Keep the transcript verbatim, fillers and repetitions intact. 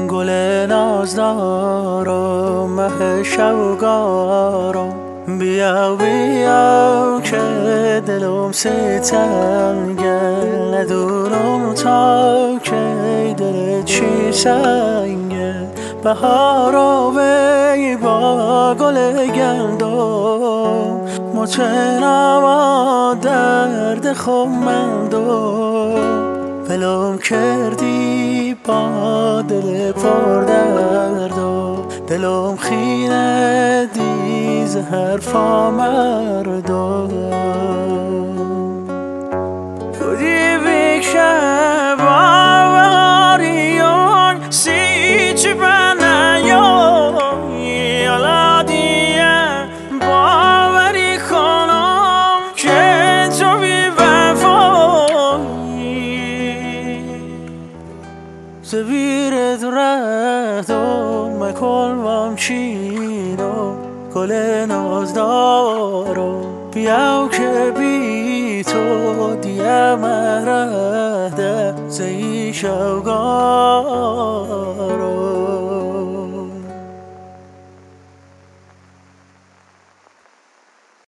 گل نازدارم مه شوگارم بیا بیا که دلم ستنگه ندونم تا که دل چی سنگه بهارا وی با گل گندم متنم درد خمندم ولم کردی با دل پر دردم دلم خینه دی زهر فا مردم خودی بکشه باوریون سی چی بنیون یالا دیه باوری کنم که تو بی وفایی زبیرت رهدم مکلمم چینم گل نازدارم بیاو که بی تو دیم رهده زی شوگارم